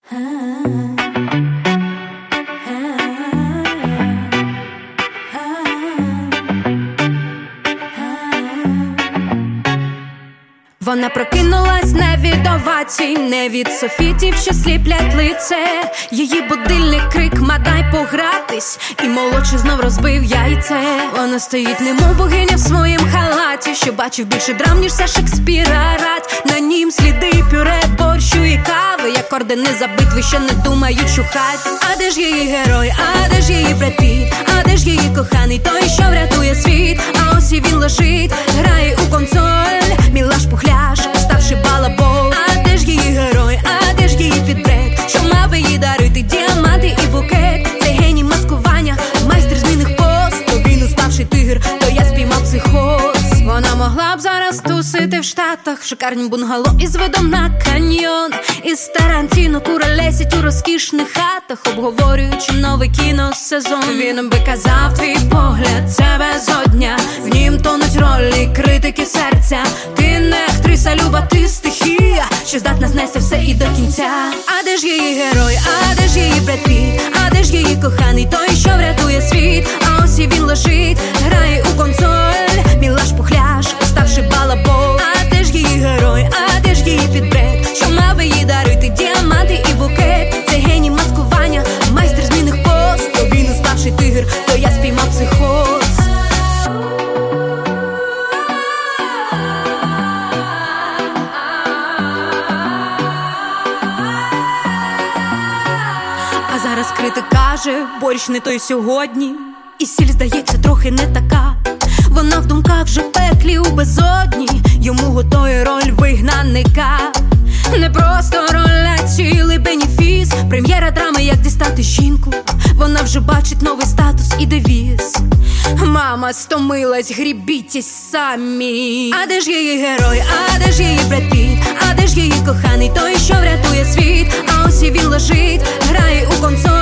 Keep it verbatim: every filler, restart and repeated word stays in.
Вона прокинулась не від овацій, не від софітів, що сліплять лице. Її будильник крик «Мадай погратись», і молодший знов розбив яйце. Вона стоїть немов богиня в своїм халаті, що бачив більше драм, ніж вся Шекспіра рать. На нім сліди пюре, борщу і кави, як ордени за битви, що не думають чухать. А де ж її герой, а де ж її Бред Піт, а де ж її коханий, той, що врятує світ. А ось і він лежить, грає у консоль, мілаш пухляш, уставши балабол. А де ж її герой, а де ж її підбрек, що мав би їй дарити діаманти і букет. Цей геній маскування, майстер змінних поз, то він уставший тигр, то я спіймав психоз. Вона могла б зараз тусити в Штатах, в шикарнім бунгало із видом на каньйон. Із Тарантіно куролесять у розкішних хатах, обговорюючи новий кіносезон. Він би казав, твій погляд це безодня, в нім тонуть ролі критики серця. Ти не актриса, люба, ти стихія, що здатна знести все і до кінця. А де ж її герой, а де ж її Бред Піт, а де ж її коханий, той, що врятує світ. А ось і він лежить, грає у консоль, мілаш пухляш, уставши балабол. А де ж її герой, а де ж її підбрек, що мав би їй дарити діаманти і букет. Це геній маскування, майстер змінних поз, то він уставший тигр, то я спіймав психоз. А зараз критик каже, борщ не той сьогодні, і сіль, здається, трохи не така. Вона в думках вже в пеклі у безодні, йому готує роль вигнанника. Не просто роль, а цілий бенефіс, прем'єра драми, як дістати жінку. Вона вже бачить новий статус і девіз. Мама стомилась, грібітесь самі. А де ж її герой, а де ж її Бред Піт, а де ж її коханий, той, що врятує світ. А ось і він лежить, грає у консоль,